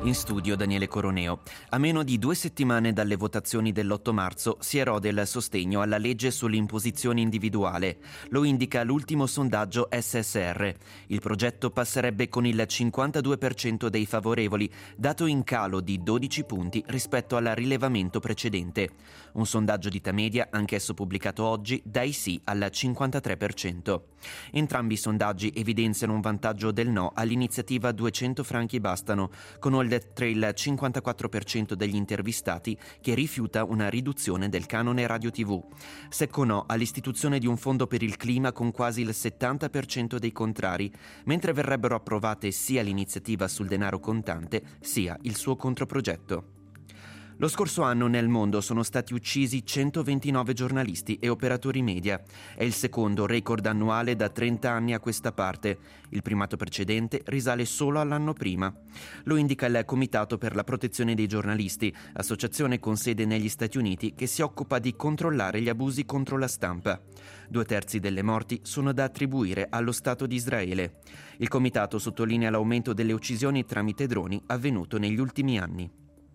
In studio Daniele Coroneo. A meno di 2 settimane dalle votazioni dell'8 marzo si erode il sostegno alla legge sull'imposizione individuale. Lo indica l'ultimo sondaggio SSR. Il progetto passerebbe con il 52% dei favorevoli, dato in calo di 12 punti rispetto al rilevamento precedente. Un sondaggio di Tamedia, anch'esso pubblicato oggi, dà il sì al 53%. Entrambi i sondaggi evidenziano un vantaggio del no all'iniziativa 200 franchi bastano, con oltre il 54% degli intervistati che rifiuta una riduzione del canone radio TV. Secco no all'istituzione di un fondo per il clima con quasi il 70% dei contrari, mentre verrebbero approvate sia l'iniziativa sul denaro contante sia il suo controprogetto. Lo scorso anno nel mondo sono stati uccisi 129 giornalisti e operatori media. È il secondo record annuale da 30 anni a questa parte. Il primato precedente risale solo all'anno prima. Lo indica il Comitato per la protezione dei giornalisti, associazione con sede negli Stati Uniti che si occupa di controllare gli abusi contro la stampa. 2/3 delle morti sono da attribuire allo Stato di Israele. Il Comitato sottolinea l'aumento delle uccisioni tramite droni avvenuto negli ultimi anni.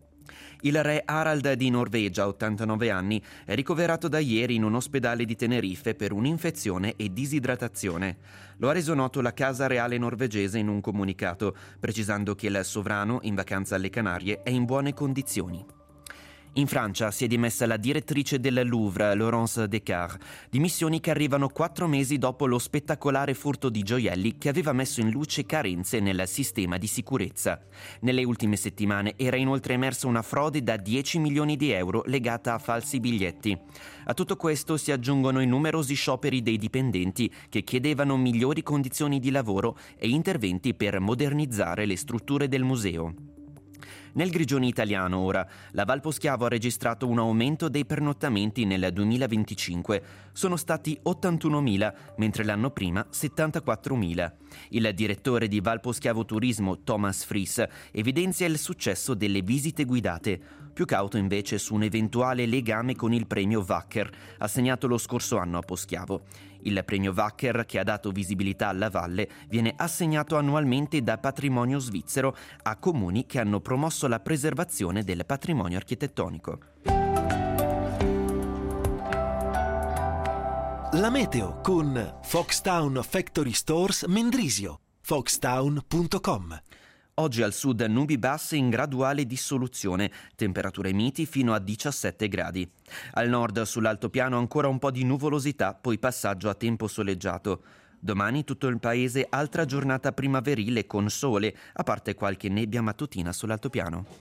Il re Harald di Norvegia, 89 anni, è ricoverato da ieri in un ospedale di Tenerife per un'infezione e disidratazione. Lo ha reso noto la Casa Reale norvegese in un comunicato, precisando che il sovrano, in vacanza alle Canarie, è in buone condizioni. In Francia si è dimessa la direttrice del Louvre, Laurence Descartes, dimissioni che arrivano 4 mesi dopo lo spettacolare furto di gioielli che aveva messo in luce carenze nel sistema di sicurezza. Nelle ultime settimane era inoltre emersa una frode da 10 milioni di euro legata a falsi biglietti. A tutto questo si aggiungono i numerosi scioperi dei dipendenti che chiedevano migliori condizioni di lavoro e interventi per modernizzare le strutture del museo. Nel Grigioni italiano ora, la Val Poschiavo ha registrato un aumento dei pernottamenti nel 2025. Sono stati 81.000, mentre l'anno prima 74.000. Il direttore di Val Poschiavo Turismo, Thomas Fries, evidenzia il successo delle visite guidate. Più cauto invece su un eventuale legame con il premio Wacker, assegnato lo scorso anno a Poschiavo. Il premio Wacker, che ha dato visibilità alla valle, viene assegnato annualmente da Patrimonio Svizzero a comuni che hanno promosso la preservazione del patrimonio architettonico. La meteo con Foxtown Factory Stores Mendrisio, foxtown.com. Oggi al sud nubi basse in graduale dissoluzione, temperature miti fino a 17 gradi. Al nord sull'altopiano ancora un po' di nuvolosità, poi passaggio a tempo soleggiato. Domani tutto il paese altra giornata primaverile con sole, a parte qualche nebbia mattutina sull'altopiano.